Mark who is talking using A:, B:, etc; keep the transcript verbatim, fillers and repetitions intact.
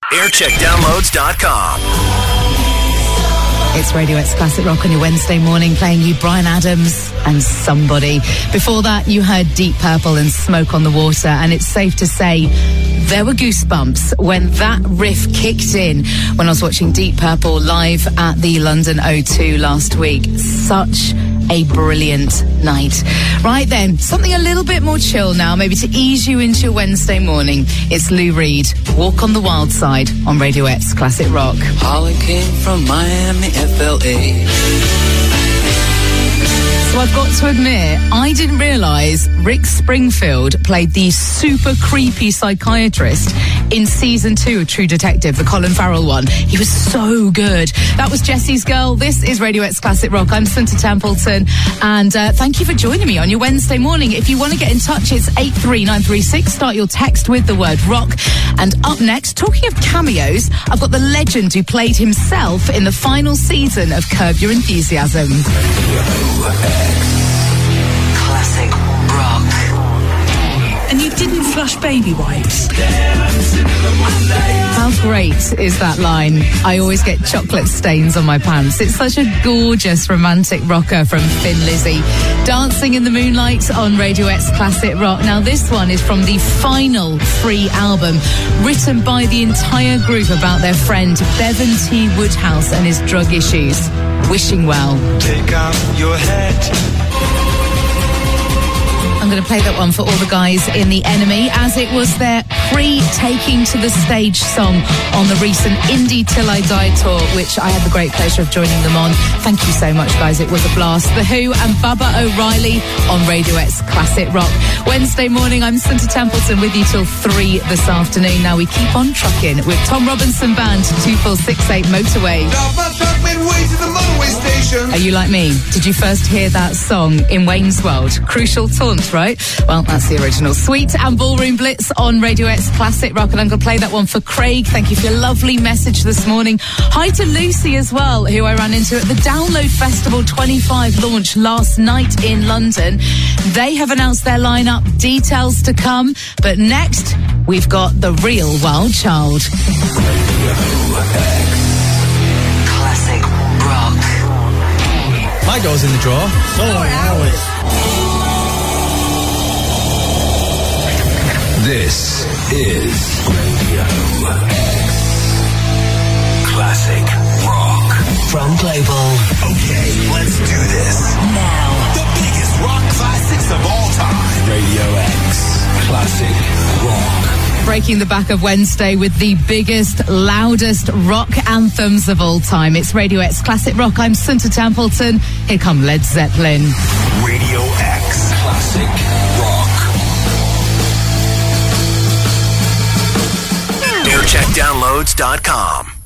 A: aircheck downloads dot com.
B: It's Radio X Classic Rock on your Wednesday morning, playing you Bryan Adams and Somebody. Before that, you heard Deep Purple and Smoke on the Water, and it's safe to say there were goosebumps when that riff kicked in when I was watching Deep Purple live at the London O two last week. Such a brilliant night. Right then, something a little bit more chill now, maybe to ease you into your Wednesday morning. It's Lou Reed, Walk on the Wild Side on Radio X Classic Rock.
C: Holly came from Miami, F L A.
B: So I've got to admit, I didn't realise Rick Springfield played the super creepy psychiatrist in season two of True Detective, the Colin Farrell one. He was so good. That was Jesse's Girl. This is Radio X Classic Rock. I'm Sunta Templeton, and uh, thank you for joining me on your Wednesday morning. If you want to get in touch, it's eight three nine three six. Start your text with the word rock. And up next, talking of cameos, I've got the legend who played himself in the final season of Curb Your Enthusiasm.
C: Classic rock.
D: And you didn't flush baby wipes.
B: How great is that line? I always get chocolate stains on my pants. It's such a gorgeous romantic rocker from Thin Lizzy. Dancing in the Moonlight on Radio X Classic Rock. Now this one is from the final Free album, written by the entire group about their friend Bevan T. Woodhouse and his drug issues. Wishing well.
E: Take out your head.
B: I'm going to play that one for all the guys in The Enemy, as it was their pre-taking to the stage song on the recent Indie Till I Die tour, which I had the great pleasure of joining them on. Thank you so much, guys. It was a blast. The Who and Bubba O'Reilly on Radio X Classic Rock. Wednesday morning, I'm Sunta Templeton with you till three this afternoon. Now we keep on trucking with Tom Robinson Band to two four six eight Motorway. Are you like me? Did you first hear that song in Wayne's World? Crucial Taunt, right? Well, that's the original. Sweet and Ballroom Blitz on Radio X Classic Rock, and I'm going to play that one for Craig. Thank you for your lovely message this morning. Hi to Lucy as well, who I ran into at the Download Festival twenty-five launch last night in London. They have announced their lineup, details to come, but next we've got the real Wild Child.
C: Classic rock.
F: My goal's in the drawer. So are ours.
A: This is Radio X Classic Rock
C: From Global.
A: Okay, let's do this.
C: Now.
A: The biggest rock classics of all time. Radio X Classic Rock.
B: Breaking the back of Wednesday with the biggest, loudest rock anthems of all time. It's Radio X Classic Rock. I'm Sunta Templeton. Here come Led Zeppelin.
A: Radio X Classic Rock. aircheck downloads dot com.